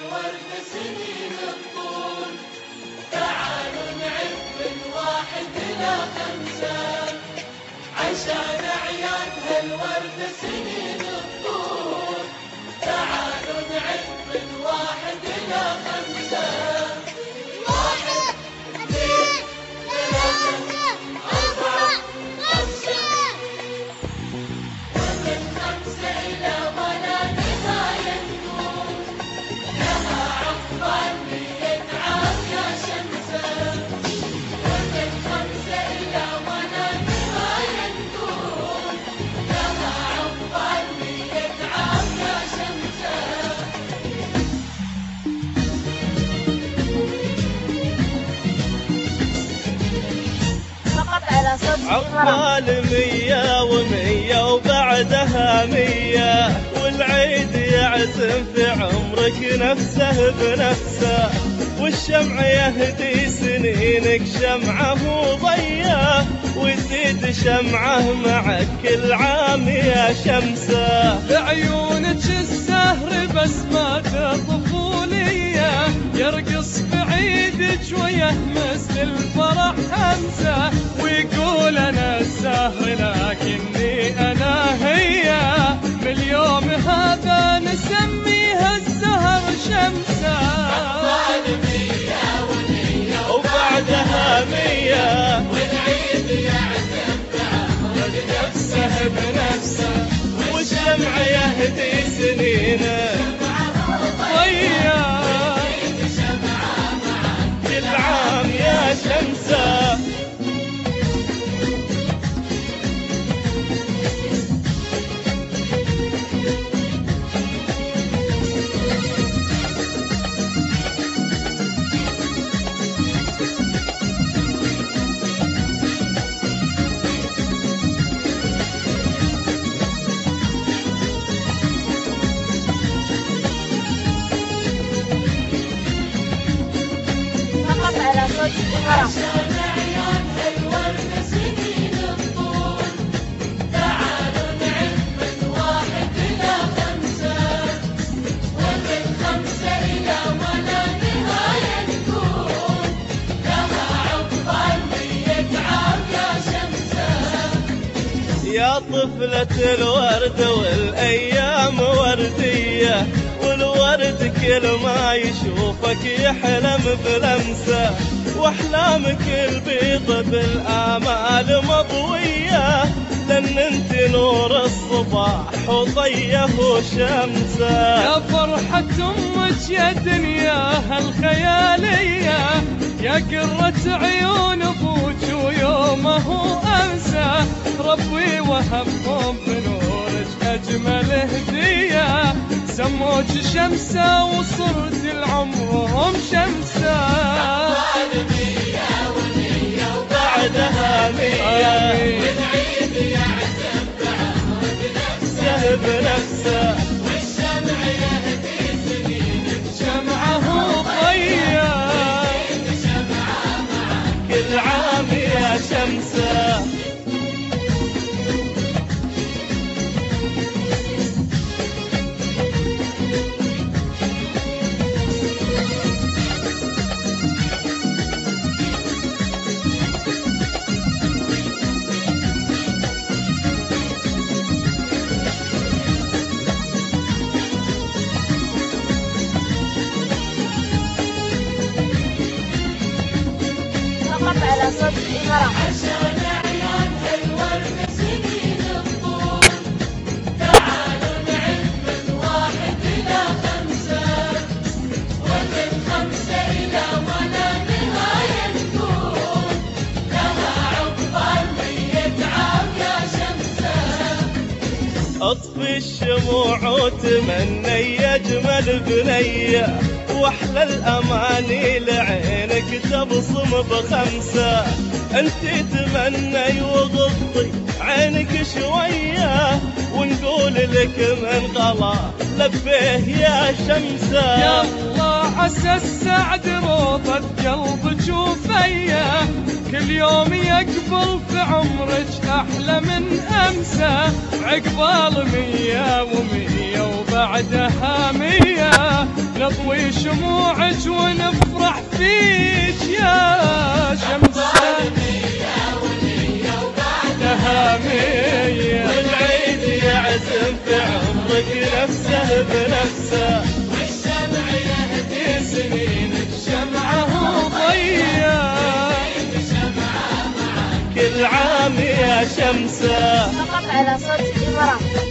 هالورد سنين الطول، تعالوا نعد من 1 إلى 5 عشان أعياد هالورد سنين الطول، تعالوا نعد من 1 إلى 5. عقبال 100 و100 وبعدها 100 والعيد يعزم في عمرك نفسه بنفسه، والشمع يهدي سنينك شمعه وضيه، ويزيد شمعه معك كل عام يا شمسه. بعيونك السهر بسمات طفوليه، يرقص بعيدك ويهمس للفرح همسه، ويقول انا السهر لكني انا هي، باليوم هذا نسميها السهر شمسه. وبعدها 100 والعيد يعزم بعمرك نفسه بنفسه، والشمع يهدي سنينه ويا كل عام يا شمسه. عشان أعياد هالورد سنين الطول، تعالوا نعد من 1 إلى 5 ومن 5 إلى ولا نهاية نكون، لها عقبال 100 عام يا شمسه. يا طفلة الورد والأيام وردية، والورد كل ما يشوفك يحلم بلمسه، واحلامك البيض بالآمال مضوية، لأن انت نور الصباح وضيه شمسه. يا فرحة أمك يا دنيا هالخيالية، يا قرة عيون أبوك ويومه أمسى، ربي وهبهم بنورك أجمل هدية، سموك شمسة وصرت لعمرهم شمسة. وبعدها 100 والعيد يعزم بعمرك نفسه بنفسه، والشمع يهدي سنينك شمعه ضيّة كل عام يا شمسه. على صوت الإمارة. عشان أعياد هالورد سنين الطول، تعالوا نعد من 1 إلى 5 ومن 5 إلى ولا نهاية نكون، لها عقبال 100 عام يا شمسه. اطفي الشموع وتمني يجمل بنيه، واحلى الاماني لعينك تبصم ب5، انت تمني وغضي عينك شويه، ونقول لك من غلا لبيه يا شمسه. يا الله عسى السعد روضة قلبك وفيه، كل يوم يقبل في عمرك احلى من امسه، عقبال 100 و100 وبعدها 100 نطوي شموعك ونفرح فيك يا شمسة تهامية، والعيد يعزم في عمرك نفسه بنفسه، والشمع يهدي سنينك شمعه ضيّة كل عام يا شمسه. فقط على صوت الإمارات.